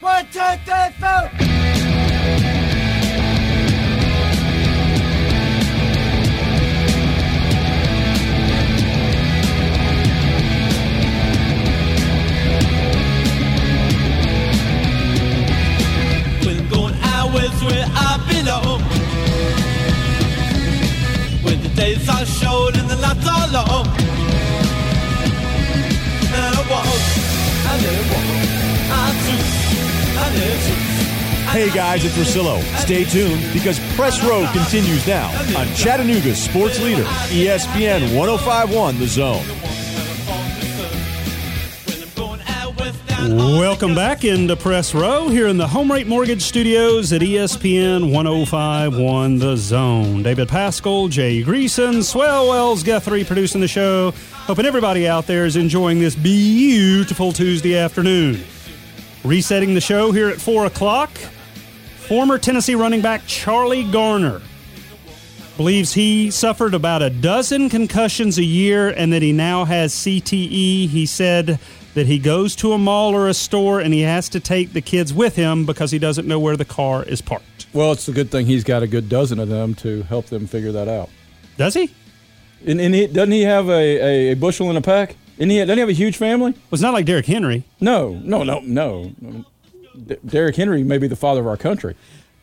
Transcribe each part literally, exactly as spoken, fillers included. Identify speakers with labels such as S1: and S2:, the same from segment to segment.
S1: One, two, three, four.
S2: Where I belong, when the days are short and the nights are long, and I walk, I never walk, I choose, I never choose.
S3: Hey guys, it's Russillo. Stay tuned because Press Row continues now on Chattanooga's sports leader, E S P N one oh five point one The Zone.
S4: Welcome back into Press Row here in the Home Rate Mortgage Studios at E S P N one oh five point one The Zone. David Pascal, Jay Greason, Swell Wells Guthrie producing the show. Hoping everybody out there is enjoying this beautiful Tuesday afternoon. Resetting the show here at four o'clock, former Tennessee running back Charlie Garner believes he suffered about a dozen concussions a year and that he now has C T E. He said that he goes to a mall or a store and he has to take the kids with him because he doesn't know where the car is parked.
S5: Well, it's a good thing he's got a good dozen of them to help them figure that out.
S4: Does he?
S5: And, and he, doesn't he have a, a, a bushel in a pack? And he doesn't he have a huge family?
S4: Well, it's not like Derrick Henry.
S5: No, no, no, no. D- Derrick Henry may be the father of our country.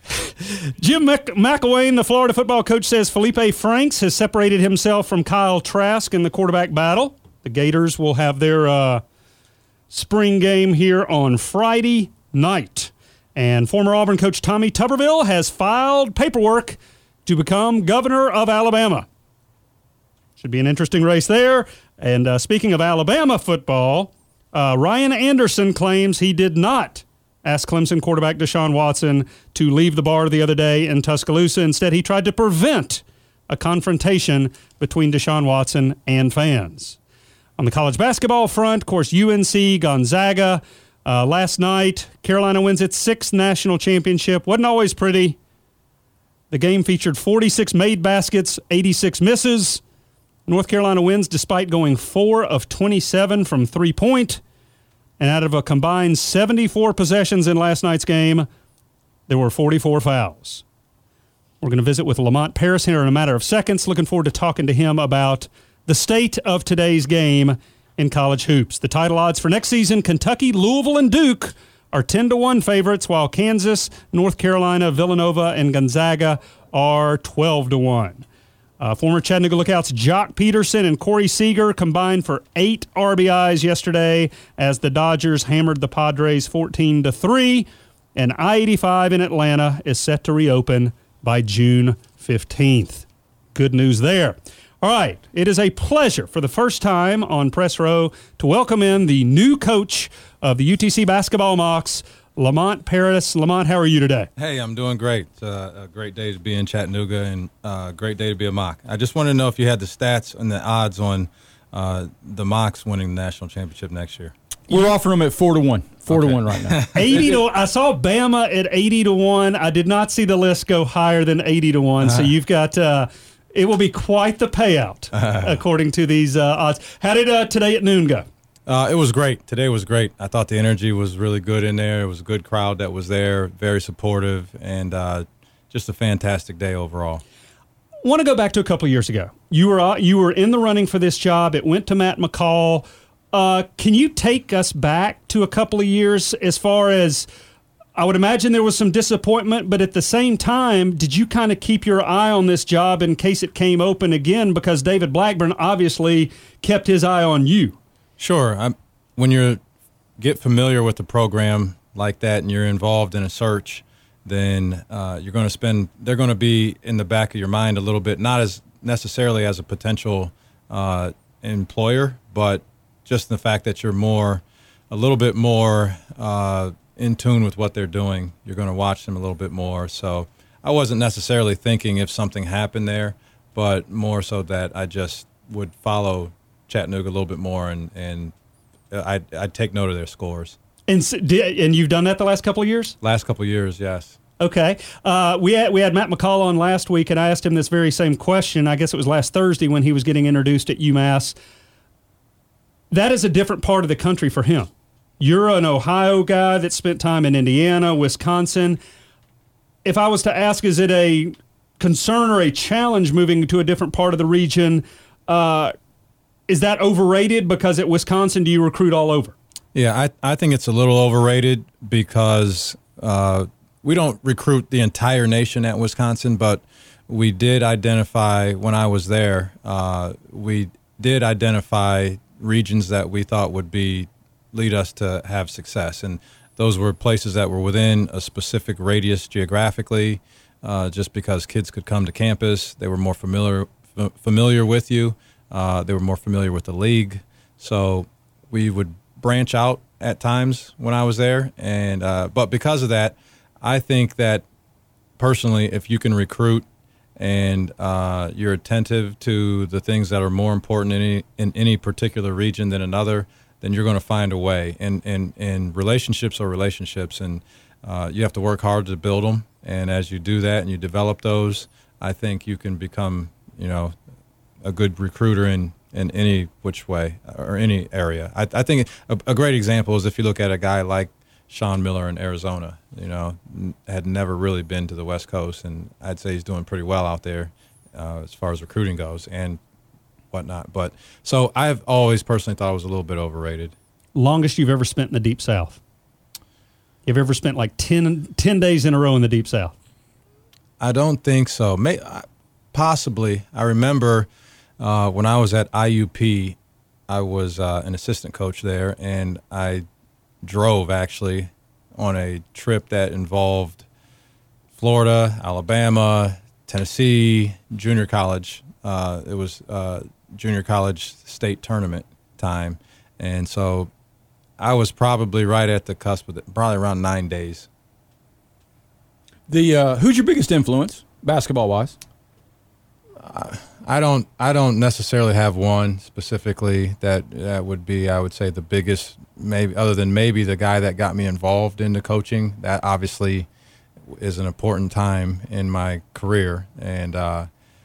S4: Jim Mc- McElwain, the Florida football coach, says Felipe Franks has separated himself from Kyle Trask in the quarterback battle. The Gators will have their uh, spring game here on Friday night. And former Auburn coach Tommy Tuberville has filed paperwork to become governor of Alabama. Should be an interesting race there. And uh, speaking of Alabama football, uh, Ryan Anderson claims he did not ask Clemson quarterback Deshaun Watson to leave the bar the other day in Tuscaloosa. Instead, he tried to prevent a confrontation between Deshaun Watson and fans. On the college basketball front, of course, U N C, Gonzaga. Uh, last night, Carolina wins its sixth national championship. Wasn't always pretty. The game featured forty-six made baskets, eighty-six misses. North Carolina wins despite going four of twenty-seven from three-point. And out of a combined seventy-four possessions in last night's game, there were forty-four fouls. We're going to visit with Lamont Paris here in a matter of seconds. Looking forward to talking to him about the state of today's game in college hoops. The title odds for next season, Kentucky, Louisville, and Duke are ten to one favorites, while Kansas, North Carolina, Villanova, and Gonzaga are twelve to one. Uh, former Chattanooga Lookouts Jock Peterson and Corey Seager combined for eight R B Is yesterday as the Dodgers hammered the Padres fourteen to three, and I eighty-five in Atlanta is set to reopen by June fifteenth. Good news there. All right, it is a pleasure for the first time on Press Row to welcome in the new coach of the U T C basketball Mocs, Lamont Paris. Lamont, how are you today?
S6: Hey, I'm doing great. It's uh, a great day to be in Chattanooga and a uh, great day to be a Moc. I just wanted to know if you had the stats and the odds on uh, the Mocs winning the national championship next year.
S5: We're offering them at four to one. Four
S6: Okay.
S5: to one right now.
S4: eighty to I saw Bama at eighty to one. I did not see the list go higher than eighty to one. So you've got uh, it will be quite the payout according to these uh, odds. How did uh, today at noon go?
S6: Uh, it was great. Today was great. I thought the energy was really good in there. It was a good crowd that was there, very supportive, and uh, just a fantastic day overall.
S4: I want to go back to a couple years ago. You were uh, you were in the running for this job. It went to Matt McCall. Uh, can you take us back to a couple of years as far as, I would imagine there was some disappointment, but at the same time, did you kind of keep your eye on this job in case it came open again? Because David Blackburn obviously kept his eye on you.
S6: Sure. I'm, when you get familiar with the program like that and you're involved in a search, then uh, you're going to spend, they're going to be in the back of your mind a little bit, not as necessarily as a potential uh, employer, but just the fact that you're more, a little bit more uh, in tune with what they're doing. You're going to watch them a little bit more. So I wasn't necessarily thinking if something happened there, but more so that I just would follow Chattanooga a little bit more, and, and I'd, I'd take note of their scores.
S4: And and you've done that the last couple of years?
S6: Last couple of years, yes.
S4: Okay. Uh, we had we had Matt McCall on last week, and I asked him this very same question. I guess it was last Thursday when he was getting introduced at UMass. That is a different part of the country for him. You're an Ohio guy that spent time in Indiana, Wisconsin. If I was to ask, is it a concern or a challenge moving to a different part of the region? Uh, is that overrated? Because at Wisconsin, do you recruit all over?
S6: Yeah, I, I think it's a little overrated because uh, we don't recruit the entire nation at Wisconsin, but we did identify, when I was there, uh, we did identify regions that we thought would be lead us to have success. And those were places that were within a specific radius geographically, uh, just because kids could come to campus. They were more familiar f- familiar with you. Uh, they were more familiar with the league. So we would branch out at times when I was there. And uh, but because of that, I think that personally, if you can recruit and uh, you're attentive to the things that are more important in any, in any particular region than another, then you're going to find a way. And, and, and relationships are relationships, and uh, you have to work hard to build them. And as you do that and you develop those, I think you can become, you know, a good recruiter in, in any which way or any area. I, I think a, a great example is if you look at a guy like Sean Miller in Arizona, you know, n- had never really been to the West Coast, and I'd say he's doing pretty well out there uh, as far as recruiting goes and whatnot. But so I've always personally thought it was a little bit overrated.
S4: Longest you've ever spent in the Deep South? You've ever spent like ten, ten days in a row in the Deep South?
S6: I don't think so. May, possibly. I remember uh, when I was at I U P, I was uh, an assistant coach there, and I drove actually on a trip that involved Florida, Alabama, Tennessee, junior college. Uh, it was uh, junior college state tournament time. And so I was probably right at the cusp of it, probably around nine days.
S5: The uh, who's your biggest influence, basketball-wise?
S6: Uh, I don't I don't necessarily have one specifically that that would be, I would say, the biggest, maybe other than maybe the guy that got me involved into coaching. That obviously is an important time in my career, and uh,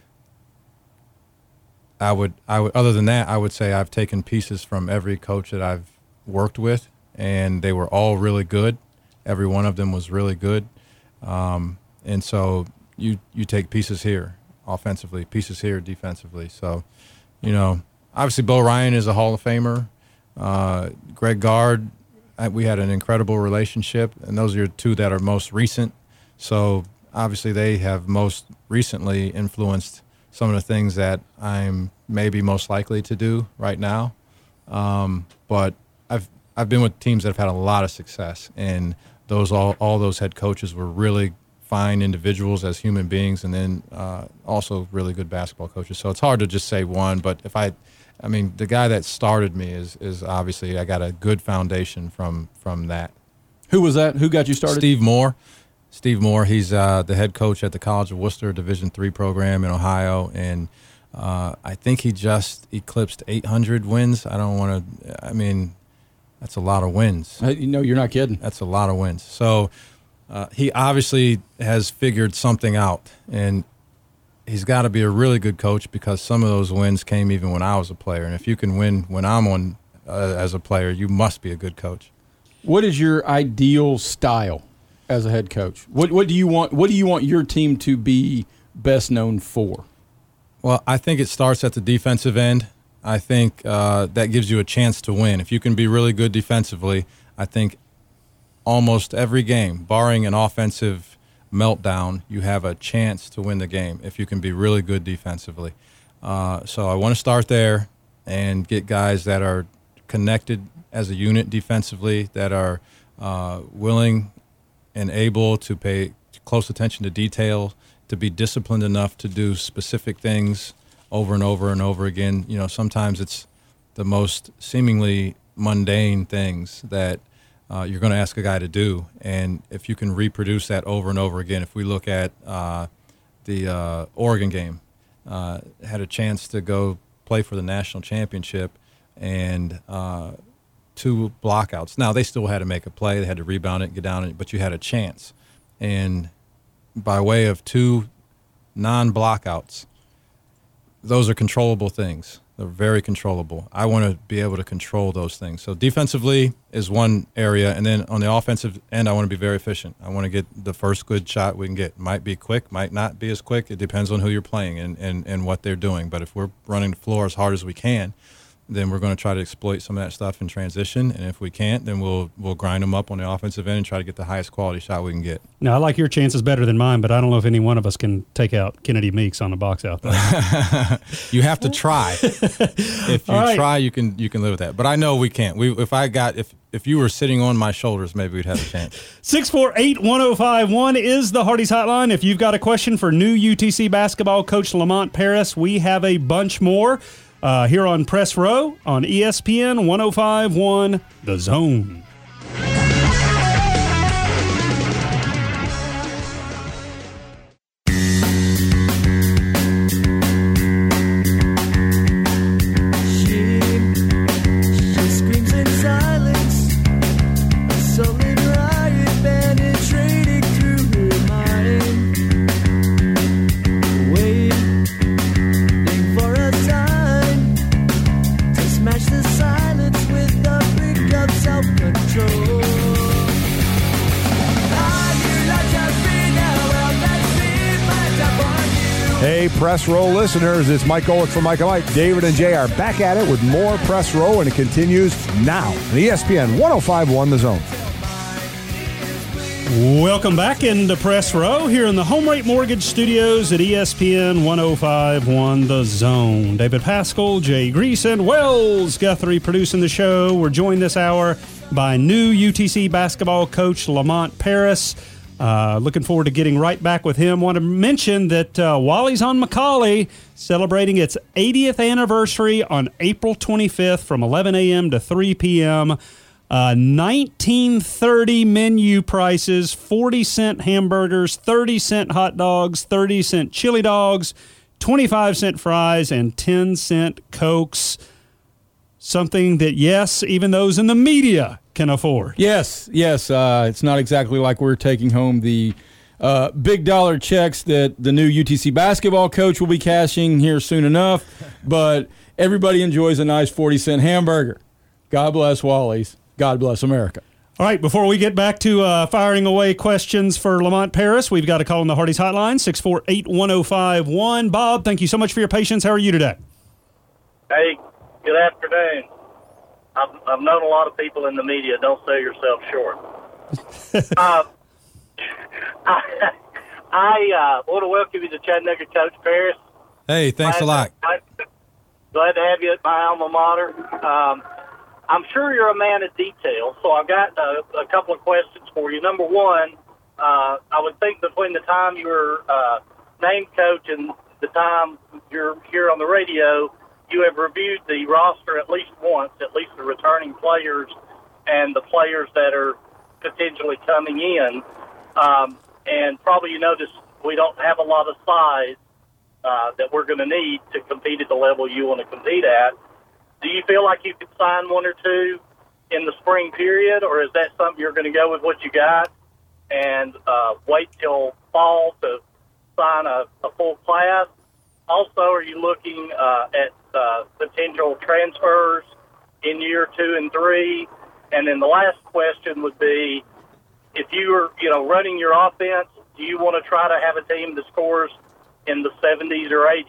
S6: I would I would other than that, I would say I've taken pieces from every coach that I've worked with, and they were all really good. Every one of them was really good, um, and so you you take pieces here offensively, pieces here defensively. So, you know, obviously Bo Ryan is a Hall of Famer. Uh, Greg Gard, I, we had an incredible relationship, and those are two that are most recent. So obviously they have most recently influenced some of the things that I'm maybe most likely to do right now. Um, but I've I've been with teams that have had a lot of success, and those all all those head coaches were really fine individuals as human beings, and then uh, also really good basketball coaches. So it's hard to just say one, but if I, I mean, the guy that started me is is obviously I got a good foundation from from that.
S5: Who was that? Who got you started?
S6: Steve Moore. Steve Moore. He's uh, the head coach at the College of Worcester Division three program in Ohio, and uh, I think he just eclipsed eight hundred wins. I don't want to. I mean, that's a lot of wins.
S5: Uh, you know, you're not kidding.
S6: That's a lot of wins. So. Uh, he obviously has figured something out, and he's got to be a really good coach because some of those wins came even when I was a player. And if you can win when I'm on uh, as a player, you must be a good coach.
S5: What is your ideal style as a head coach? What what do you want? What do you want your team to be best known for?
S6: Well, I think it starts at the defensive end. I think uh, that gives you a chance to win. If you can be really good defensively, I think almost every game, barring an offensive meltdown, you have a chance to win the game if you can be really good defensively. Uh, so I want to start there and get guys that are connected as a unit defensively, that are uh, willing and able to pay close attention to detail, to be disciplined enough to do specific things over and over and over again. You know, sometimes it's the most seemingly mundane things that Uh, you're going to ask a guy to do, and if you can reproduce that over and over again. If we look at uh, the uh, Oregon game, uh, had a chance to go play for the national championship, and uh, two blockouts. Now, they still had to make a play. They had to rebound it, get down it, but you had a chance. And by way of two non-blockouts, those are controllable things. They're very controllable. I want to be able to control those things. So defensively is one area, and then on the offensive end, I want to be very efficient. I want to get the first good shot we can get. Might be quick, might not be as quick. It depends on who you're playing and, and, and what they're doing. But if we're running the floor as hard as we can, then we're going to try to exploit some of that stuff in transition. And if we can't, then we'll we'll grind them up on the offensive end and try to get the highest quality shot we can get.
S4: Now, I like your chances better than mine, but I don't know if any one of us can take out Kennedy Meeks on the box out there.
S6: You have to try. If you
S4: right.
S6: try, you can you can live with that. But I know we can't. We if I got if if you were sitting on my shoulders, maybe we'd have a chance.
S4: six four eight, one oh five one is the Hardee's hotline. If you've got a question for new U T C basketball coach Lamont Paris, we have a bunch more. Uh, here on Press Row on E S P N one oh five point one, The Zone.
S3: Hey, Press Row listeners, it's Mike Golick from Mike and Mike. David and Jay are back at it with more Press Row, and it continues now on E S P N one oh five point one The Zone.
S4: Welcome back into Press Row here in the Home Rate Mortgage Studios at E S P N one oh five point one The Zone. David Pascal, Jay Greason, Wells Guthrie producing the show. We're joined this hour by new U T C basketball coach Lamont Paris. Uh, looking forward to getting right back with him. Want to mention that uh, Wally's on McCallie celebrating its eightieth anniversary on April twenty-fifth from eleven a.m. to three p.m. Uh, nineteen thirty menu prices, forty cent hamburgers, thirty cent hot dogs, thirty cent chili dogs, twenty-five cent fries, and ten cent Cokes. Something that, yes, even those in the media can afford.
S5: Yes, yes. Uh, it's not exactly like we're taking home the uh, big dollar checks that the new U T C basketball coach will be cashing here soon enough, but everybody enjoys a nice forty cent hamburger. God bless Wally's. God bless America.
S4: All right, before we get back to uh, firing away questions for Lamont Paris, we've got a call on the Hardee's hotline, six four eight, one oh five one. Bob, thank you so much for your patience. How are you today?
S1: Hey, good afternoon. I've, I've known a lot of people in the media. Don't sell yourself short. uh, I, I uh, want to welcome you to Chattanooga, Coach Paris.
S6: Hey, thanks
S1: glad
S6: a lot.
S1: To, glad to have you at my alma mater. Um, I'm sure you're a man of detail, so I've got a, a couple of questions for you. Number one, uh, I would think between the time you were uh, named coach and the time you're here on the radio, you have reviewed the roster at least once, at least the returning players and the players that are potentially coming in. Um, and probably you notice we don't have a lot of size uh, that we're going to need to compete at the level you want to compete at. Do you feel like you could sign one or two in the spring period, or is that something you're going to go with what you got and uh, wait till fall to sign a, a full class? Also, are you looking uh, at uh, potential transfers in year two and three? And then the last question would be, if you were, you know, running your offense, do you want to try to have a team that scores in the seventies or eighties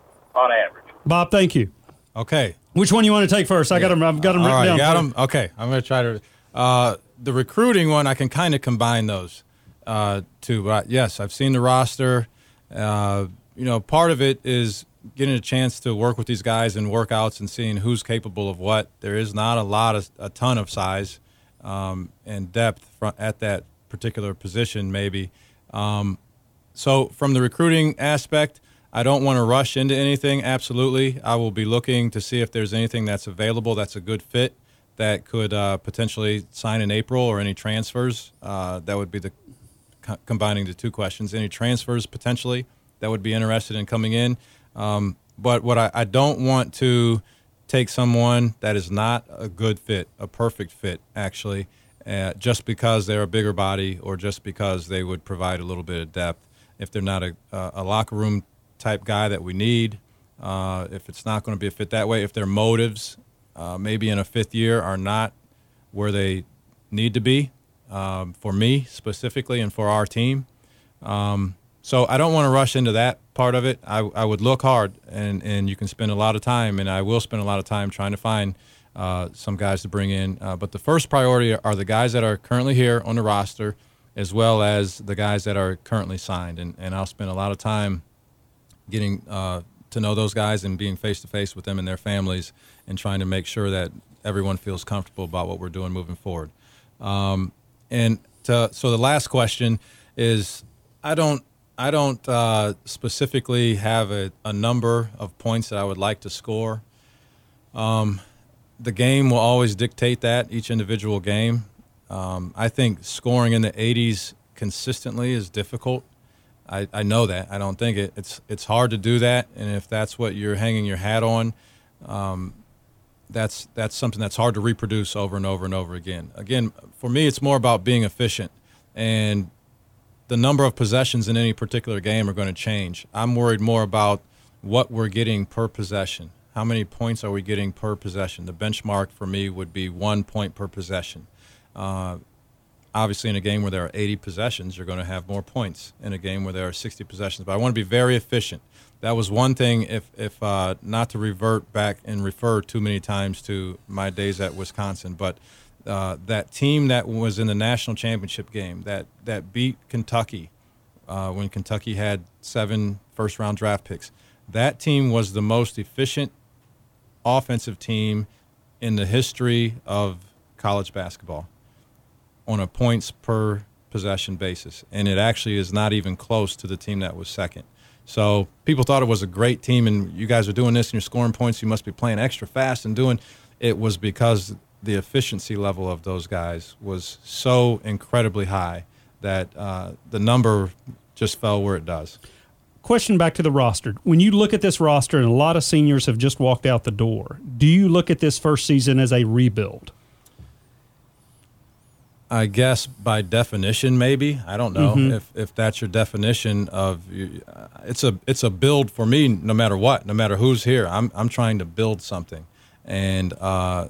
S1: on average?
S4: Bob, thank you.
S6: Okay.
S4: Which one you want to take first? I got them. I've got them
S6: All
S4: written
S6: right,
S4: down.
S6: got
S4: for
S6: them. Okay, I'm going to try to. Uh, the recruiting one, I can kind of combine those uh, two. But yes, I've seen the roster. Uh, you know, part of it is getting a chance to work with these guys in workouts and seeing who's capable of what. There is not a lot of a ton of size um, and depth fr- at that particular position, maybe. Um, so from the recruiting aspect, I don't want to rush into anything. Absolutely. I will be looking to see if there's anything that's available that's a good fit that could uh, potentially sign in April, or any transfers. Uh, that would be the co- combining the two questions. Any transfers potentially that would be interested in coming in. Um, but what I, I don't want to take someone that is not a good fit, a perfect fit, actually, uh, just because they're a bigger body or just because they would provide a little bit of depth. If they're not a, a locker room type guy that we need, Uh, if it's not going to be a fit that way, if their motives uh, maybe in a fifth year are not where they need to be, um, for me specifically and for our team. Um, so I don't want to rush into that part of it. I, I would look hard, and, and you can spend a lot of time, and I will spend a lot of time trying to find uh, some guys to bring in. Uh, but the first priority are the guys that are currently here on the roster, as well as the guys that are currently signed. And, and I'll spend a lot of time getting uh, to know those guys and being face-to-face with them and their families and trying to make sure that everyone feels comfortable about what we're doing moving forward. Um, and to, so the last question is, I don't I don't uh, specifically have a, a number of points that I would like to score. Um, the game will always dictate that, each individual game. Um, I think scoring in the eighties consistently is difficult. I, I know that. I don't think it, it's it's hard to do that, and if that's what you're hanging your hat on, um, that's that's something that's hard to reproduce over and over and over again. Again, for me, it's more about being efficient, and the number of possessions in any particular game are going to change. I'm worried more about what we're getting per possession. How many points are we getting per possession? The benchmark for me would be one point per possession. Uh, obviously, in a game where there are eighty possessions, you're going to have more points. In a game where there are sixty possessions, but I want to be very efficient. That was one thing, if, if uh, not to revert back and refer too many times to my days at Wisconsin, but uh, that team that was in the national championship game, that, that beat Kentucky uh, when Kentucky had seven first-round draft picks, that team was the most efficient offensive team in the history of college basketball on a points per possession basis, and it actually is not even close to the team that was second. So people thought it was a great team, and you guys are doing this and you're scoring points, you must be playing extra fast and doing it. Was because the efficiency level of those guys was so incredibly high that uh, the number just fell where it does.
S4: Question back to the roster. When you look at this roster, and a lot of seniors have just walked out the door, do you look at this first season as a rebuild?
S6: I guess by definition, maybe. I don't know
S4: mm-hmm.
S6: if, if that's your definition of uh, it's a it's a build for me. No matter what, no matter who's here, I'm I'm trying to build something, and uh,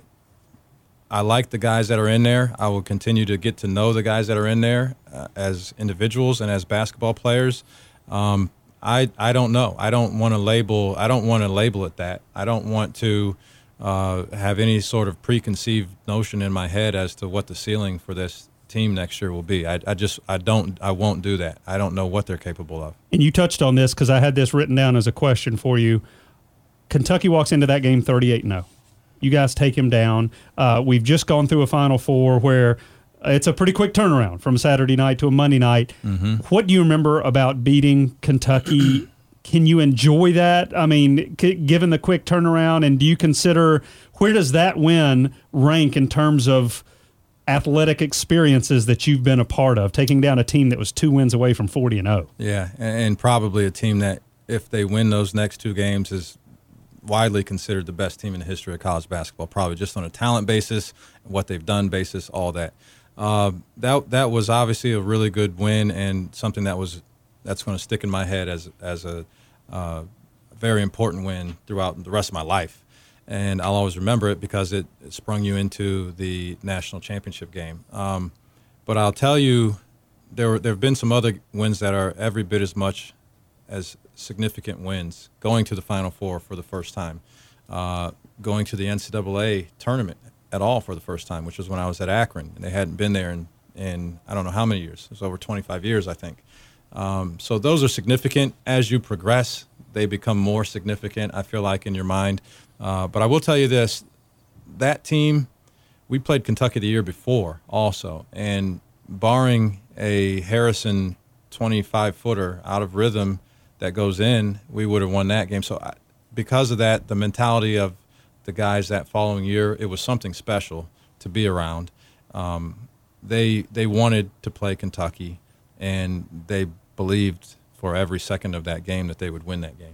S6: I like the guys that are in there. I will continue to get to know the guys that are in there uh, as individuals and as basketball players. Um, I I don't know. I don't want to label. I don't want to label it that. I don't want to. Uh, have any sort of preconceived notion in my head as to what the ceiling for this team next year will be. I, I just, I don't, I won't do that. I don't know what they're capable of.
S4: And you touched on this because I had this written down as a question for you. Kentucky walks into that game thirty-eight and oh. You guys take him down. Uh, we've just gone through a Final Four where it's a pretty quick turnaround from Saturday night to a Monday night. Mm-hmm. What do you remember about beating Kentucky? Can you enjoy that? I mean, c- given the quick turnaround, and do you consider, where does that win rank in terms of athletic experiences that you've been a part of, taking down a team that was two wins away from forty and oh?
S6: Yeah, and probably a team that, if they win those next two games, is widely considered the best team in the history of college basketball, probably just on a talent basis, what they've done basis, all that. Uh, that that was obviously a really good win, and something that was that's going to stick in my head as as a uh, very important win throughout the rest of my life. And I'll always remember it because it, it sprung you into the national championship game. Um, but I'll tell you, there were, there have been some other wins that are every bit as much as significant wins. Going to the Final Four for the first time, uh, going to the N C double A tournament at all for the first time, which was when I was at Akron, and they hadn't been there in, in I don't know how many years. It was over twenty-five years, I think. Um, so those are significant. As you progress, they become more significant, I feel like, in your mind. Uh, but I will tell you this, that team, we played Kentucky the year before also, and barring a Harrison twenty-five footer out of rhythm that goes in, we would have won that game. So I, because of that, the mentality of the guys that following year, it was something special to be around. Um, they they wanted to play Kentucky, and they believed for every second of that game that they would win that game.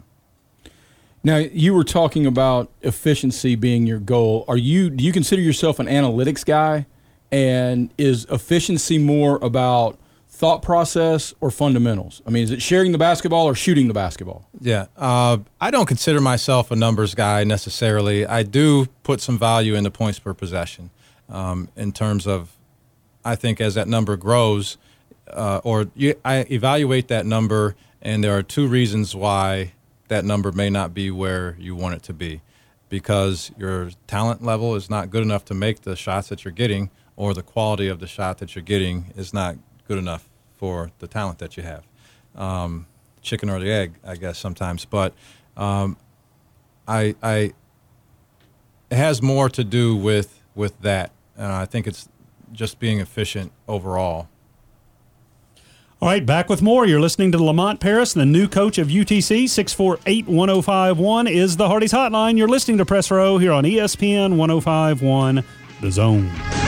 S5: Now, you were talking about efficiency being your goal. Are you do you consider yourself an analytics guy? And is efficiency more about thought process or fundamentals? I mean, is it sharing the basketball or shooting the basketball?
S6: Yeah, uh, I don't consider myself a numbers guy necessarily. I do put some value in the points per possession um, in terms of, I think as that number grows, uh, or you, I evaluate that number, and there are two reasons why that number may not be where you want it to be. Because your talent level is not good enough to make the shots that you're getting, or the quality of the shot that you're getting is not good enough for the talent that you have. Um, chicken or the egg, I guess sometimes. But um, I, I, it has more to do with with that. And I think it's just being efficient overall.
S4: All right, back with more. You're listening to Lamont Paris, the new coach of U T C. six four eight, one oh five one is the Hardee's hotline. You're listening to Press Row here on E S P N one oh five point one, The Zone.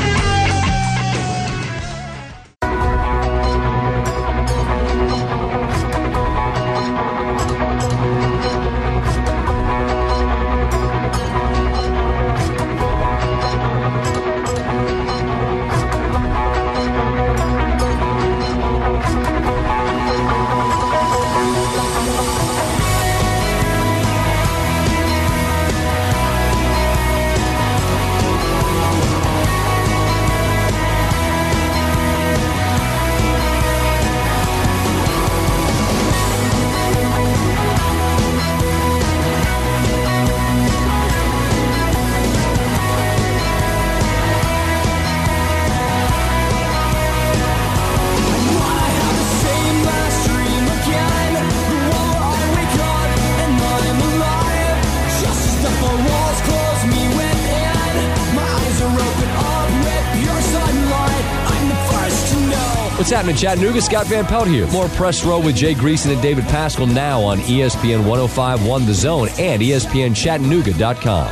S7: What's happening, Chattanooga? Scott Van Pelt here. More Press Row with Jay Greason and David Pascal now on E S P N one oh five point one The Zone and E S P N Chattanooga dot com.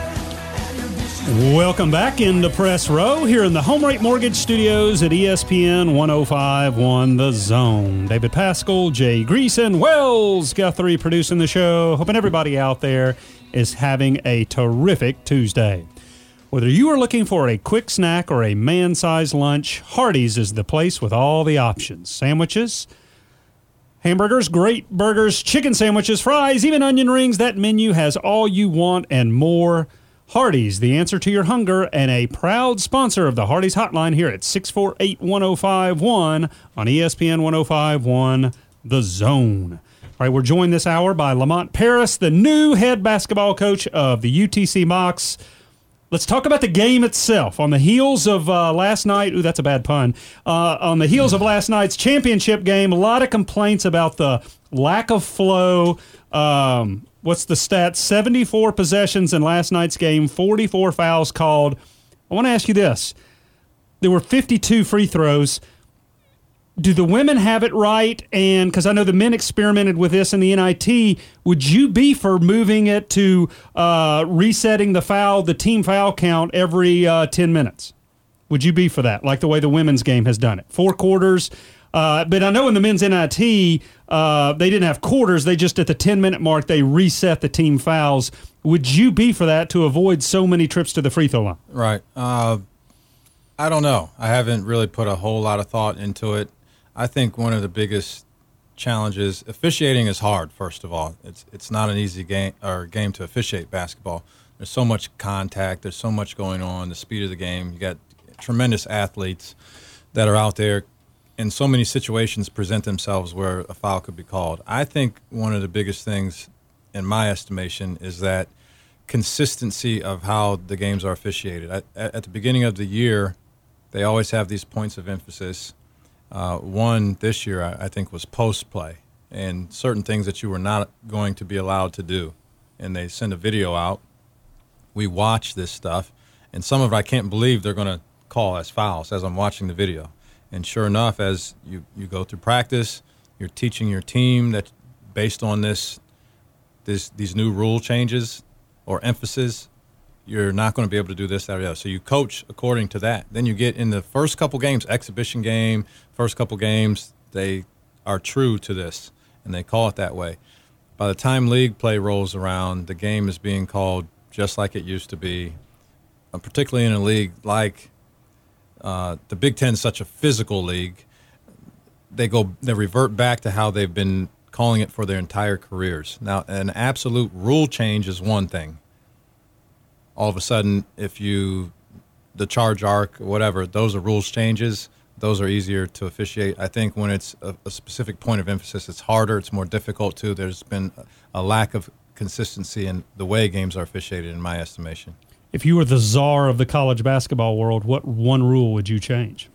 S4: Welcome back into Press Row here in the Home Rate Mortgage Studios at E S P N one oh five point one The Zone. David Pascal, Jay Greason, Wells Guthrie producing the show. Hoping everybody out there is having a terrific Tuesday. Whether you are looking for a quick snack or a man-sized lunch, Hardee's is the place with all the options. Sandwiches, hamburgers, great burgers, chicken sandwiches, fries, even onion rings. That menu has all you want and more. Hardee's, the answer to your hunger, and a proud sponsor of the Hardee's hotline here at six four eight, one oh five one on E S P N one oh five point one The Zone. All right, we're joined this hour by Lamont Paris, the new head basketball coach of the U T C Mocs. Let's talk about the game itself. On the heels of uh, last night, ooh, that's a bad pun. Uh, on the heels of last night's championship game, a lot of complaints about the lack of flow. Um, what's the stat? seventy-four possessions in last night's game, forty-four fouls called. I want to ask you this. There were fifty-two free throws. Do the women have it right? And because I know the men experimented with this in the N I T, would you be for moving it to uh, resetting the foul, the team foul count every uh, ten minutes? Would you be for that, like the way the women's game has done it? Four quarters. Uh, but I know in the men's N I T, uh, they didn't have quarters. They just, at the ten-minute mark, they reset the team fouls. Would you be for that to avoid so many trips to the free throw line?
S6: Right. Uh, I don't know. I haven't really put a whole lot of thought into it. I think one of the biggest challenges, officiating is hard, first of all. It's it's not an easy game or game to officiate basketball. There's so much contact. There's so much going on, the speed of the game. You got tremendous athletes that are out there, and so many situations present themselves where a foul could be called. I think one of the biggest things, in my estimation, is that consistency of how the games are officiated. At, at the beginning of the year, they always have these points of emphasis. Uh, one this year, I, I think, was post play and certain things that you were not going to be allowed to do. And they send a video out. We watch this stuff, and some of it I can't believe they're going to call as fouls as I'm watching the video. And sure enough, as you, you go through practice, you're teaching your team that based on this, this these new rule changes or emphasis, you're not going to be able to do this, that, or the other. So you coach according to that. Then you get in the first couple games, exhibition game, first couple games, they are true to this, and they call it that way. By the time league play rolls around, the game is being called just like it used to be, uh, particularly in a league like uh, the Big Ten is such a physical league. they go they revert back to how they've been calling it for their entire careers. Now, an absolute rule change is one thing. All of a sudden, if you the charge arc, whatever, those are rules changes. Those are easier to officiate. I think when it's a, a specific point of emphasis, it's harder. It's more difficult too. There's been a lack of consistency in the way games are officiated, in my estimation.
S4: If you were the czar of the college basketball world, what one rule would you change?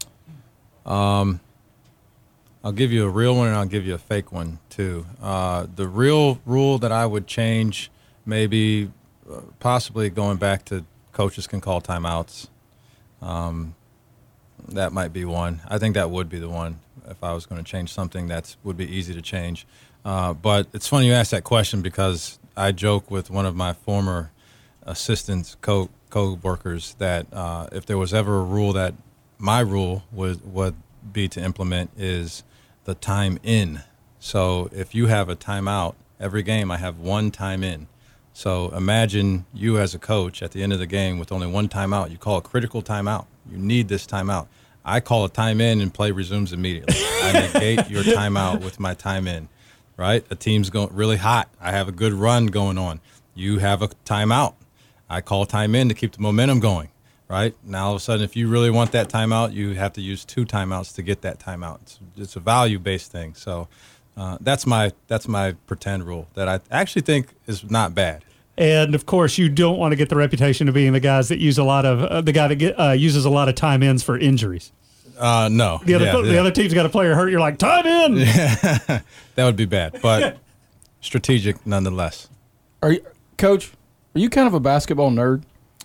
S6: Um, I'll give you a real one and I'll give you a fake one too. Uh, the real rule that I would change, maybe, uh, possibly going back to coaches can call timeouts. Um, that might be one. I think that would be the one if I was going to change something that would be easy to change. Uh, but it's funny you asked that question because I joke with one of my former assistants, co co-workers, that uh, if there was ever a rule that my rule would would be to implement is the time in. So if you have a timeout, every game I have one time in. So imagine you as a coach at the end of the game with only one timeout. You call a critical timeout. You need this timeout. I call a time in and play resumes immediately. I negate your timeout with my time in, right? A team's going really hot. I have a good run going on. You have a timeout. I call time in to keep the momentum going, right? Now all of a sudden, if you really want that timeout, you have to use two timeouts to get that timeout. It's, it's a value-based thing. So uh, that's my that's my pretend rule that I actually think is not bad.
S4: And of course, you don't want to get the reputation of being the guys that use a lot of uh, the guy that get, uh, uses a lot of time ins for injuries.
S6: Uh, no,
S4: the other
S6: yeah,
S4: the
S6: yeah.
S4: other team's got a player hurt. You're like time in.
S6: Yeah. That would be bad, but strategic nonetheless.
S5: Are you, Coach? Are you kind of a basketball nerd?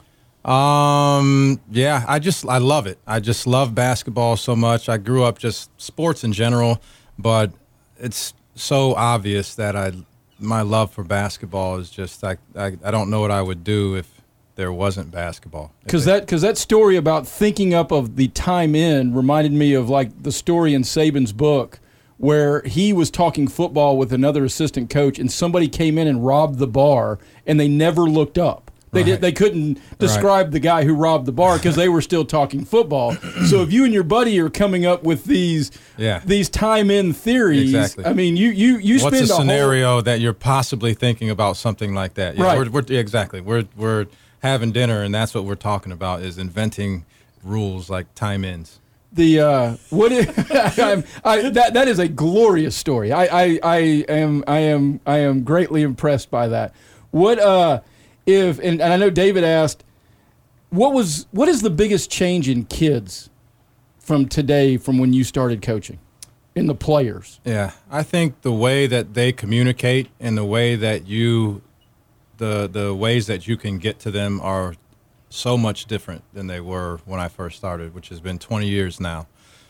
S6: Um, yeah, I just I love it. I just love basketball so much. I grew up just sports in general, but it's so obvious that I. My love for basketball is just I, I I don't know what I would do if there wasn't basketball.
S5: Because that because that story about thinking up of the time in reminded me of like the story in Saban's book where he was talking football with another assistant coach and somebody came in and robbed the bar and they never looked up. They
S6: right.
S5: did. They couldn't describe right. the guy who robbed the bar because they were still talking football. So if you and your buddy are coming up with these
S6: yeah.
S5: these time in theories,
S6: exactly.
S5: I mean, you you you
S6: What's
S5: spend
S6: a
S5: a
S6: scenario
S5: whole,
S6: that you're possibly thinking about something like that? Yeah,
S5: right.
S6: We're, we're, exactly. We're we're having dinner and that's what we're talking about is inventing rules like time ins.
S5: The uh, what is, I'm, I, that that is a glorious story. I, I, I am I am I am greatly impressed by that. What uh. If and, and I know David asked, what was what is the biggest change in kids from today from when you started coaching in the players?
S6: Yeah, I think the way that they communicate and the way that you, the the ways that you can get to them are so much different than they were when I first started, which has been twenty years now.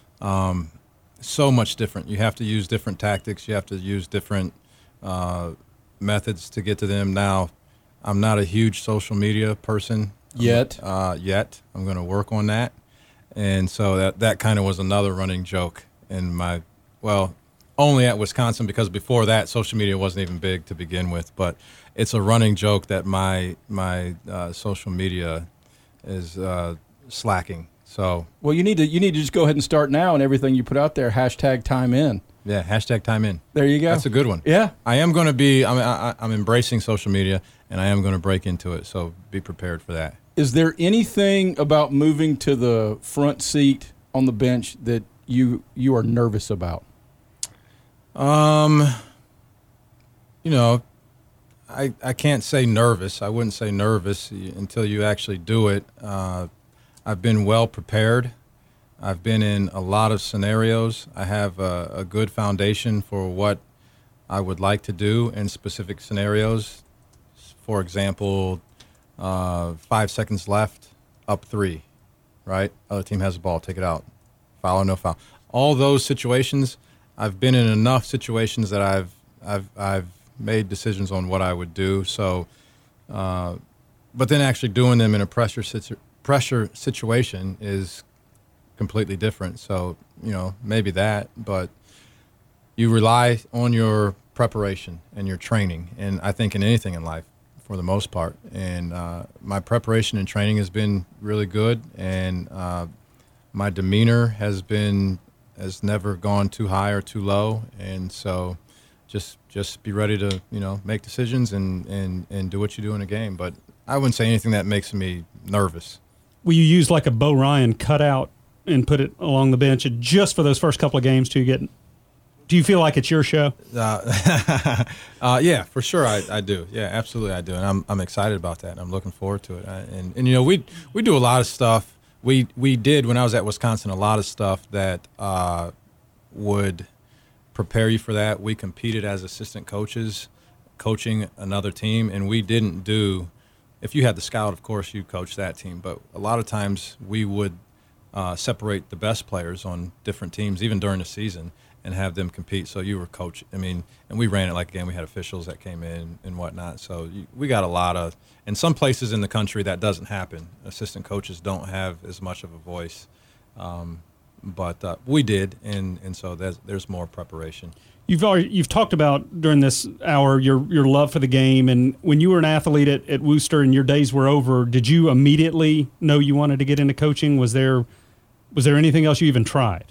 S6: Um, so much different. You have to use different tactics. You have to use different uh, methods to get to them now. I'm not a huge social media person
S5: yet.
S6: Uh, yet, I'm going to work on that, and so that that kind of was another running joke in my, well, only at Wisconsin because before that, social media wasn't even big to begin with. But it's a running joke that my my uh, social media is uh, slacking. So
S5: well, you need to you need to just go ahead and start now, and everything you put out there, hashtag time in.
S6: Yeah, hashtag time in.
S5: There you go.
S6: That's a good one.
S5: Yeah,
S6: I am going to be. I'm I, I'm embracing social media. And I am going to break into it, so be prepared for that.
S5: Is there anything about moving to the front seat on the bench that you you are nervous about?
S6: Um, you know, I I can't say nervous. I wouldn't say nervous until you actually do it. Uh, I've been well prepared. I've been in a lot of scenarios. I have a, a good foundation for what I would like to do in specific scenarios. For example, uh, five seconds left, up three, right? Other team has the ball, take it out. Foul or no foul. All those situations, I've been in enough situations that I've I've I've made decisions on what I would do. So, uh, but then actually doing them in a pressure situ- pressure situation is completely different. So, you know, maybe that, but you rely on your preparation and your training, and I think in anything in life, for the most part. And uh, my preparation and training has been really good, and uh, my demeanor has been has never gone too high or too low, and so just just be ready to you know make decisions and, and, and do what you do in a game. But I wouldn't say anything that makes me nervous.
S4: Will you use like a Bo Ryan cutout and put it along the bench just for those first couple of games to get? Do you feel like it's your show?
S6: Uh, uh, yeah, for sure, I, I do. Yeah, absolutely, I do, and I'm I'm excited about that. I'm looking forward to it. I, and and you know, we we do a lot of stuff. We we did when I was at Wisconsin a lot of stuff that uh, would prepare you for that. We competed as assistant coaches, coaching another team, and we didn't do. If you had the scout, of course, you coach that team. But a lot of times we would uh, separate the best players on different teams, even during the season, and have them compete. So you were coach. I mean, and we ran it like, again, we had officials that came in and whatnot. So you, we got a lot of, in some places in the country that doesn't happen. Assistant coaches don't have as much of a voice. Um, but uh, we did, and, and so there's, there's more preparation.
S4: You've already, you've talked about during this hour your your love for the game, and when you were an athlete at, at Wooster and your days were over, did you immediately know you wanted to get into coaching? Was there was there anything else you even tried?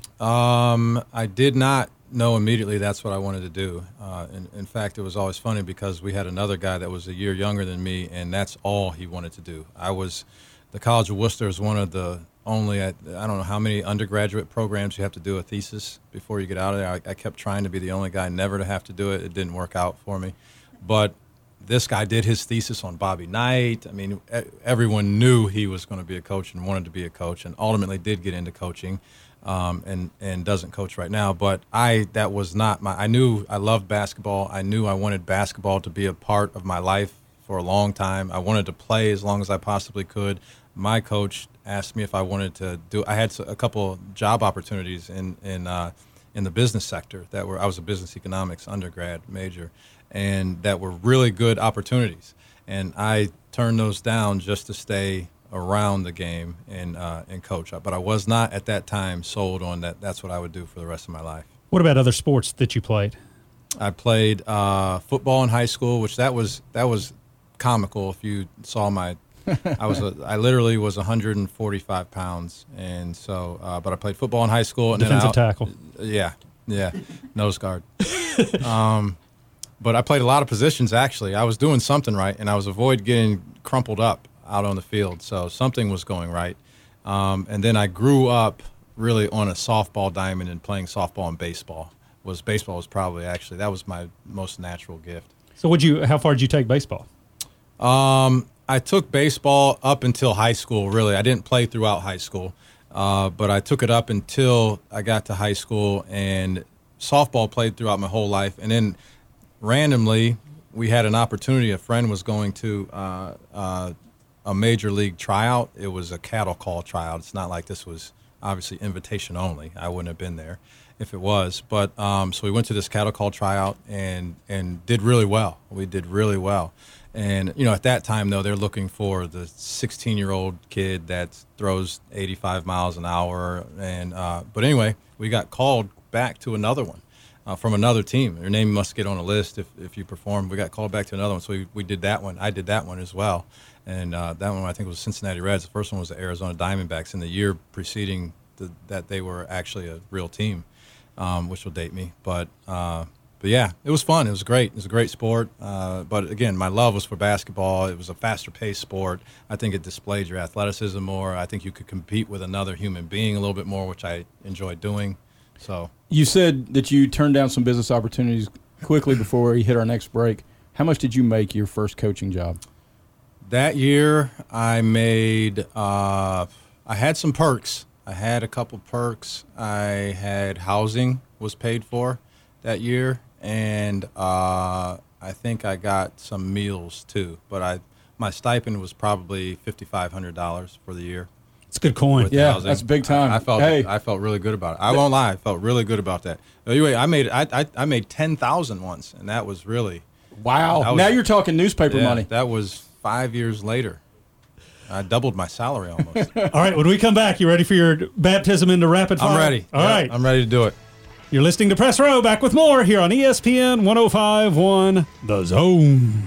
S6: Um, I did not know immediately that's what I wanted to do. Uh, in, in fact, it was always funny because we had another guy that was a year younger than me, and that's all he wanted to do. I was the College of Wooster is one of the only, I, I don't know how many undergraduate programs you have to do a thesis before you get out of there. I, I kept trying to be the only guy never to have to do it. It didn't work out for me. But this guy did his thesis on Bobby Knight. I mean, everyone knew he was going to be a coach and wanted to be a coach, and ultimately did get into coaching, um, and, and doesn't coach right now. But I that was not my – I knew I loved basketball. I knew I wanted basketball to be a part of my life for a long time. I wanted to play as long as I possibly could. My coach asked me if I wanted to do. I had a couple job opportunities in in uh, in the business sector that were. I was a business economics undergrad major, and that were really good opportunities. And I turned those down just to stay around the game and uh, and coach. But I was not at that time sold on that. That's what I would do for the rest of my life.
S4: What about other sports that you played?
S6: I played uh, football in high school, which that was that was comical if you saw my. I was a, I literally was one hundred forty-five pounds, and so uh, but I played football in high school. And
S4: defensive
S6: then I,
S4: tackle.
S6: Yeah, yeah, nose guard. um, but I played a lot of positions actually. I was doing something right, and I was avoid getting crumpled up out on the field. So something was going right. Um, and then I grew up really on a softball diamond and playing softball and baseball. Was baseball was probably actually that was my most natural gift.
S4: So would you? How far did you take baseball?
S6: Um. I took baseball up until high school, really. I didn't play throughout high school, uh, but I took it up until I got to high school, and softball played throughout my whole life. And then randomly, we had an opportunity. A friend was going to uh, uh, a major league tryout. It was a cattle call tryout. It's not like this was obviously invitation only. I wouldn't have been there if it was. But um, so we went to this cattle call tryout and, and did really well. We did really well. And, you know, at that time, though, they're looking for the sixteen-year-old kid that throws eighty-five miles an hour. And uh, but anyway, we got called back to another one uh, from another team. Your name must get on a list if, if you perform. We got called back to another one, so we, we did that one. I did that one as well. And uh, that one, I think, was Cincinnati Reds. The first one was the Arizona Diamondbacks in the year preceding the, that they were actually a real team, um, which will date me. But uh But, yeah, it was fun. It was great. It was a great sport. Uh, but, again, my love was for basketball. It was a faster-paced sport. I think it displayed your athleticism more. I think you could compete with another human being a little bit more, which I enjoyed doing. So
S5: you said that you turned down some business opportunities quickly before we hit our next break. How much did you make your first coaching job?
S6: That year I made uh, – I had some perks. I had a couple perks. I had housing was paid for that year. And uh, I think I got some meals too, but I my stipend was probably fifty-five hundred dollars for the year.
S4: It's good coin.
S5: Yeah, that's big time.
S6: I, I felt
S5: hey.
S6: I felt really good about it. I won't lie, I felt really good about that. Anyway, I made I I, I made ten thousand once, and that was really
S5: wow.
S6: Was,
S5: now you're talking newspaper
S6: yeah,
S5: money.
S6: That was five years later. I doubled my salary almost.
S4: All right, when we come back, you ready for your baptism into rapid fire?
S6: I'm ready.
S4: All
S6: yep,
S4: right,
S6: I'm ready to do it.
S4: You're listening to Press Row. Back with more here on E S P N one oh five point one The Zone.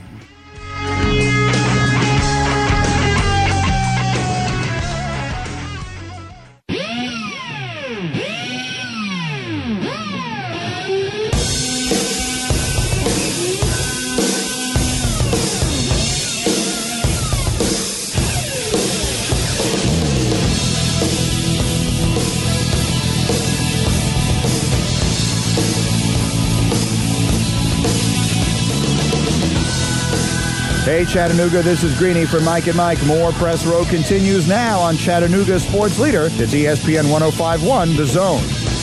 S8: Hey, Chattanooga, this is Greeny for Mike and Mike. More Press Row continues now on Chattanooga Sports Leader. It's E S P N one oh five point one, The Zone.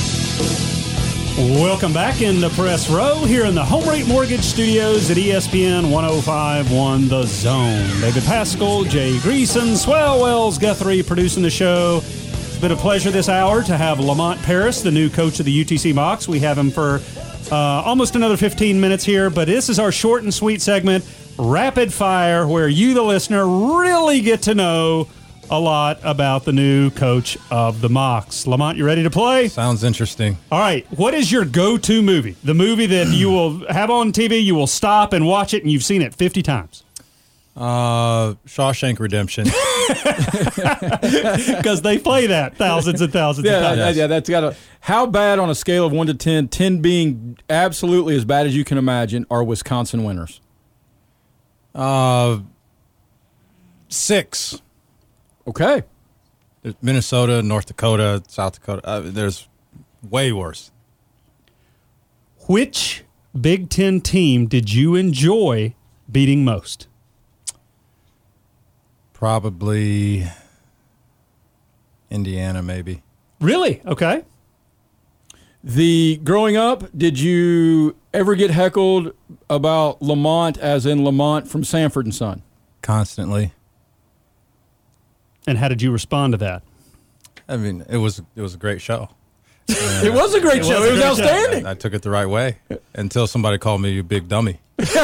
S4: Welcome back in the Press Row here in the Home Rate Mortgage Studios at E S P N one oh five point one The Zone. David Pascal, Jay Greason, Swell Wells Guthrie producing the show. It's been a pleasure this hour to have Lamont Paris, the new coach of the U T C Mocs. We have him for uh, almost another fifteen minutes here, but this is our short and sweet segment, Rapid Fire, where you, the listener, really get to know a lot about the new coach of the Mocs. Lamont, you ready to play?
S6: Sounds interesting.
S4: All right. What is your go-to movie? The movie that you will have on T V, you will stop and watch it, and you've seen it fifty times.
S6: Uh, Shawshank Redemption.
S4: Because they play that thousands and thousands
S5: Yeah,
S4: of times.
S5: that, yeah, that's got a. How bad on a scale of one to ten? Ten being absolutely as bad as you can imagine. Are Wisconsin winners?
S6: Uh, six.
S5: Okay.
S6: There's Minnesota, North Dakota, South Dakota. Uh, there's way worse.
S4: Which Big Ten team did you enjoy beating most?
S6: Probably Indiana, maybe.
S4: Really? Okay.
S5: The growing up, did you ever get heckled about Lamont, as in Lamont from Sanford and Son?
S6: Constantly.
S4: And how did you respond to that?
S6: I mean, it was it was a great show.
S5: It was a great
S4: It
S5: show.
S4: was a
S5: It was
S4: great show.
S5: outstanding.
S6: I, I took it the right way until somebody called me you big dummy.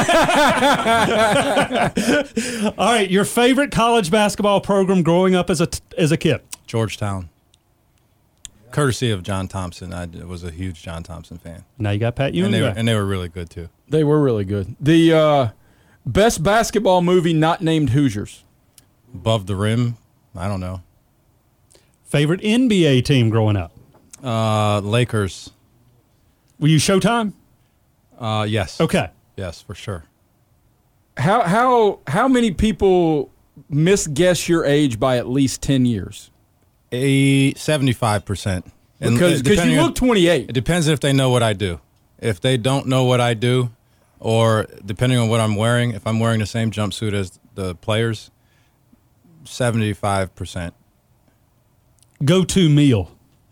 S4: All right. Your favorite college basketball program growing up as a, as a kid?
S6: Georgetown. Courtesy of John Thompson. I was a huge John Thompson fan.
S4: Now you got Pat Ewing
S6: And they, were,
S4: back.
S6: and they were really good, too.
S5: They were really good. The uh, best basketball movie not named Hoosiers.
S6: Above the Rim, I don't know.
S4: Favorite N B A team growing up?
S6: Uh, Lakers.
S4: Were you Showtime?
S6: Uh, yes.
S4: Okay.
S6: Yes, for sure.
S5: How how how many people misguess your age by at least ten years?
S6: A seventy-five percent. And
S5: Because because
S6: depending
S5: you
S6: on-
S5: look twenty-eight.
S6: It depends if they know what I do. If they don't know what I do, or depending on what I'm wearing, if I'm wearing the same jumpsuit as the players, seventy-five percent.
S4: Go-to meal?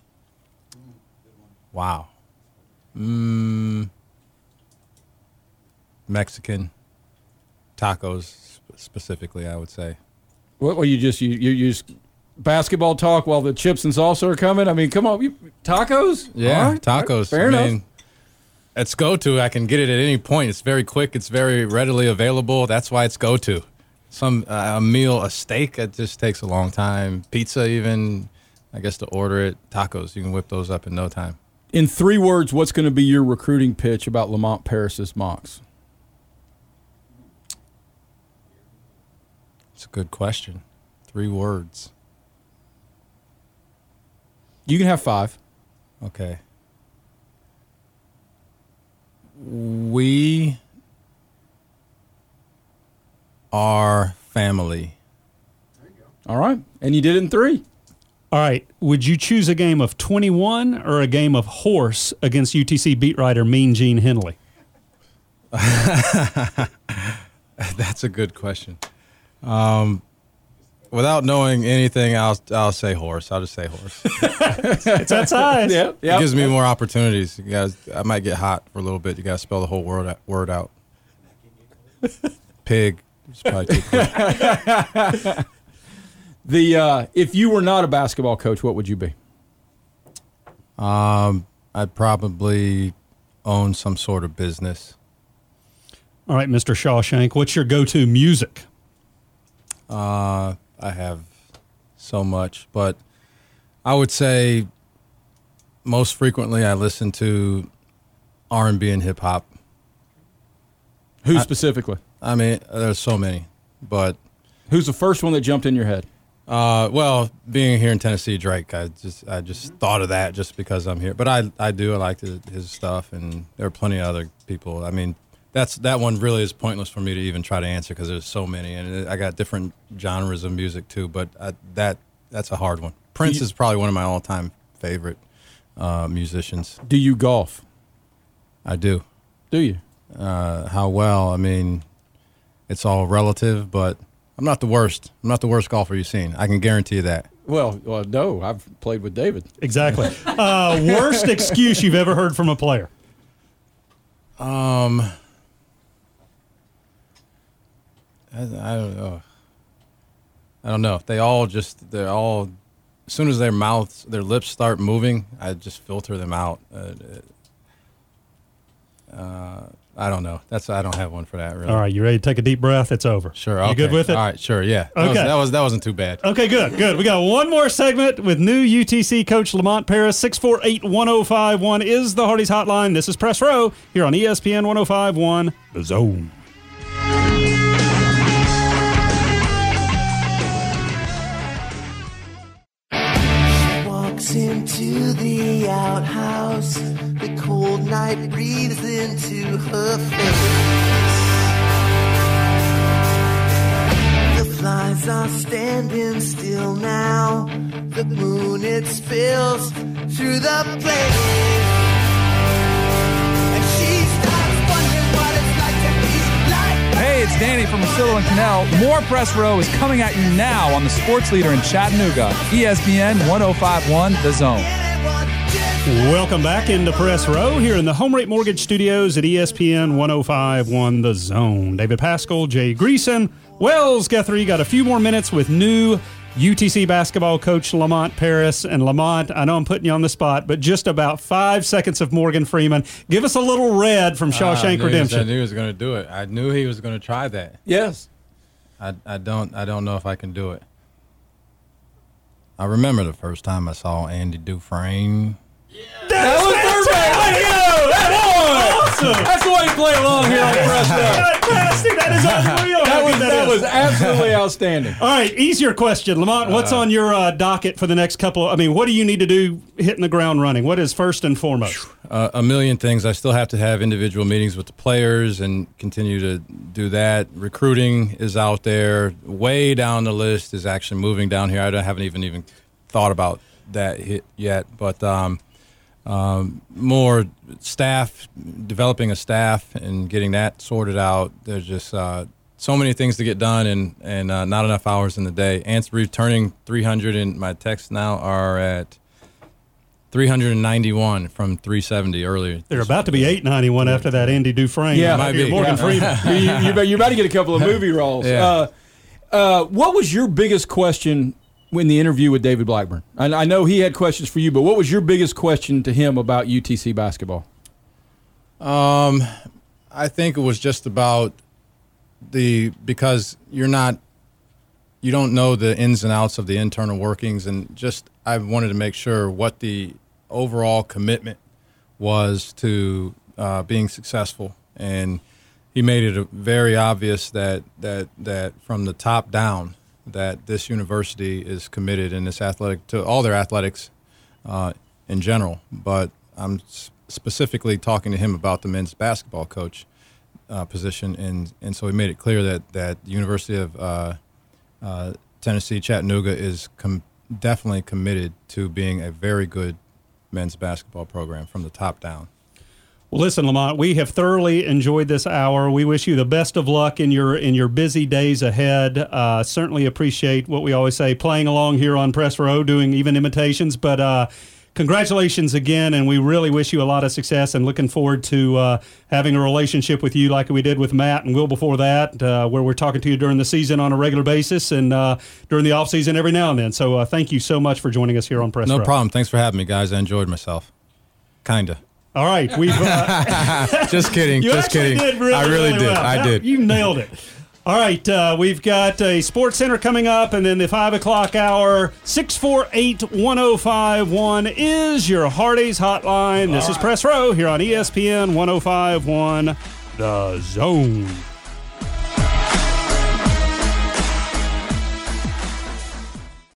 S6: Wow. Mm, Mexican. Tacos, sp- specifically, I would say.
S5: What? Well, you just you you use basketball talk while the chips and salsa are coming. I mean, come on, you, tacos?
S6: Yeah,
S5: All right,
S6: tacos.
S5: Fair
S6: I
S5: enough.
S6: mean, it's go-to. I can get it at any point. It's very quick. It's very readily available. That's why it's go-to. Some uh, a meal, a steak, it just takes a long time. Pizza, even, I guess to order it. Tacos, you can whip those up in no time.
S5: In three words, what's going to be your recruiting pitch about Lamont Paris's Mocs?
S6: It's a good question. Three words.
S5: You can have five.
S6: Okay. We are family.
S5: All right, and you did it in three.
S4: All right. Would you choose a game of twenty-one or a game of horse against U T C beat writer Mean Gene Henley?
S6: That's a good question. Um, without knowing anything, I'll I'll say horse. I'll just say horse.
S4: It's that size.
S5: Yeah,
S6: It gives me more opportunities. You guys, I might get hot for a little bit. You guys spell the whole word out, word out. Pig. It's probably too quick.
S5: The uh, if you were not a basketball coach, what would you be?
S6: Um, I'd probably own some sort of business.
S4: All right, Mister Shawshank, what's your go-to music?
S6: Uh, I have so much, but I would say most frequently I listen to R and B and hip hop.
S5: Who
S6: I-
S5: specifically?
S6: I mean, there's so many, but
S5: Who's the first one that jumped in your head?
S6: uh, well, being here in Tennessee, Drake, I just I just thought of that just because I'm here. But I I do I like his, his stuff, and there are plenty of other people. I mean, that's that one really is pointless for me to even try to answer because there's so many, and I got different genres of music too. But I, that that's a hard one. Prince is probably one of my all-time favorite uh, musicians.
S5: Do you golf?
S6: I do.
S5: Do you?
S6: Uh, how well? I mean, it's all relative, but I'm not the worst. I'm not the worst golfer you've seen. I can guarantee you that.
S5: Well, well, no, I've played with David.
S4: Exactly. Uh, worst excuse you've ever heard from a player?
S6: Um, I, I don't know. I don't know. They all just, they're all, as soon as their mouths, their lips start moving, I just filter them out. Uh, uh, I don't know. That's I don't have one for that, really.
S4: All right, you ready to take a deep breath? It's over.
S6: Sure.
S4: You
S6: Okay.
S4: good with it?
S6: All right, sure, yeah. That,
S4: Okay.
S6: was, that, was, that wasn't too bad.
S4: Okay, good, good. We got one more segment with new U T C coach Lamont Paris. six four eight, one oh five one is the Hardy's hotline. This is Press Row here on E S P N one oh five one, The Zone.
S2: Walks into the outhouse, the cold night breathes into her face. The flies are standing still now, the moon it spills through the place. And she starts wondering what it's like to be like.
S9: Hey, it's Danny from Masillo and Canal. More Press Row is coming at you now on the sports leader in Chattanooga, E S P N one oh five one The Zone.
S4: Welcome back into Press Row here in the Home Rate Mortgage Studios at E S P N one oh five one The Zone. David Pascal, Jay Greason, Wells Guthrie. Got a few more minutes with new U T C basketball coach Lamont Paris. And Lamont, I know I'm putting you on the spot, but just about five seconds of Morgan Freeman. Give us a little red from Shawshank
S6: I knew,
S4: Redemption.
S6: I knew he was going to do it. I knew he was going to try that.
S5: Yes.
S6: I, I don't I don't know if I can do it. I remember the first time I saw Andy Dufresne.
S5: That was perfect. Way to go. That boy. Awesome. That's the way you play along here on Press Row.
S4: Fantastic. That is unreal.
S5: That
S4: How
S5: was,
S4: good
S5: that
S4: is.
S5: was absolutely outstanding.
S4: All right, easier question. Lamont, what's on your uh, docket for the next couple of, I mean, what do you need to do hitting the ground running? What is first and foremost?
S6: Uh, a million things. I still have to have individual meetings with the players and continue to do that. Recruiting is out there. Way down the list is actually moving down here. I don't, haven't even even thought about that hit yet, but um, um, more staff, developing a staff and getting that sorted out. There's just uh, so many things to get done and, and uh, not enough hours in the day. Ants returning three hundred, and my texts now are at three hundred ninety-one from three seventy earlier.
S4: They're about to be eight ninety-one after that Andy Dufresne.
S5: Yeah,
S4: Might
S6: might be.
S4: Morgan
S5: Yeah.
S4: Freeman.
S5: you, you, you're about to get a couple of movie roles.
S6: Yeah.
S5: Uh, uh, what was your biggest question in the interview with David Blackburn? I, I know he had questions for you, but what was your biggest question to him about U T C basketball?
S6: Um, I think it was just about the because you're not, you don't know the ins and outs of the internal workings, and just I wanted to make sure what the overall commitment was to uh, being successful, and he made it very obvious that that that from the top down that this university is committed in this athletic to all their athletics uh, in general, but I'm specifically talking to him about the men's basketball coach uh, position, and, and so he made it clear that, that the University of uh, uh, Tennessee Chattanooga is com- definitely committed to being a very good men's basketball program from the top down.
S4: Well, listen, Lamont, we have thoroughly enjoyed this hour. We wish you the best of luck in your in your busy days ahead. Uh, certainly appreciate what we always say, playing along here on Press Row, doing even imitations, but uh, congratulations again, and we really wish you a lot of success and looking forward to uh, having a relationship with you like we did with Matt and Will before that, uh, where we're talking to you during the season on a regular basis and uh, during the offseason every now and then. So uh, thank you so much for joining us here on Press
S6: No
S4: Row.
S6: problem. Thanks for having me, guys. I enjoyed myself. Kinda.
S4: All right. We've uh,
S6: Just kidding.
S4: You
S6: Just
S4: actually
S6: kidding.
S4: did really,
S6: I really,
S4: really
S6: did.
S4: well.
S6: I
S4: That-
S6: did.
S4: You nailed it. All right, uh, we've got a Sports Center coming up, and then the five o'clock hour. six four eight, one oh five one is your Hardy's hotline. This is Press Row here on E S P N one oh five one The Zone.